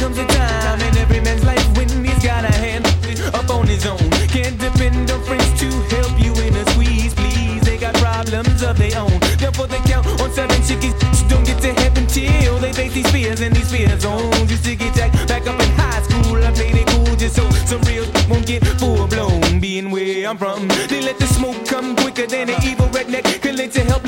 comes a time in every man's life when he's got a hand up on his own. Can't depend on friends to help you in a squeeze, please. They got problems of their own. Therefore they count on certain chickies don't get to heaven till they face these fears and these fear zones. Used to get jacked back up in high school. I played it cool just so some real won't get full blown. Being where I'm from, they let the smoke come quicker than an evil redneck. Collect to help